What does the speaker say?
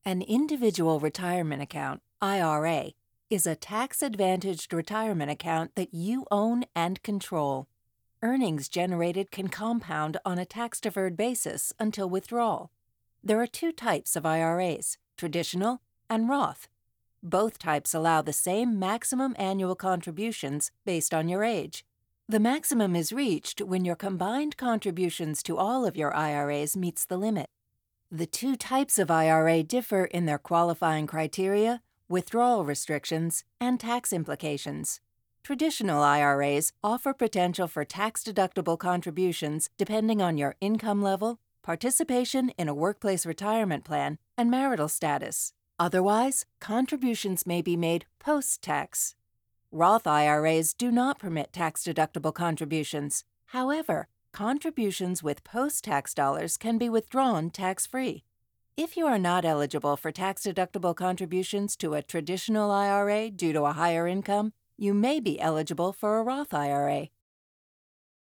An individual retirement account, IRA, is a tax-advantaged retirement account that you own and control. Earnings generated can compound on a tax-deferred basis until withdrawal. There are two types of IRAs, traditional and Roth. Both types allow the same maximum annual contributions based on your age. The maximum is reached when your combined contributions to all of your IRAs meets the limit. The two types of IRA differ in their qualifying criteria, withdrawal restrictions, and tax implications. Traditional IRAs offer potential for tax-deductible contributions depending on your income level, participation in a workplace retirement plan, and marital status. Otherwise, contributions may be made post-tax. Roth IRAs do not permit tax-deductible contributions. However, contributions with post-tax dollars can be withdrawn tax-free. If you are not eligible for tax-deductible contributions to a traditional IRA due to a higher income, you may be eligible for a Roth IRA.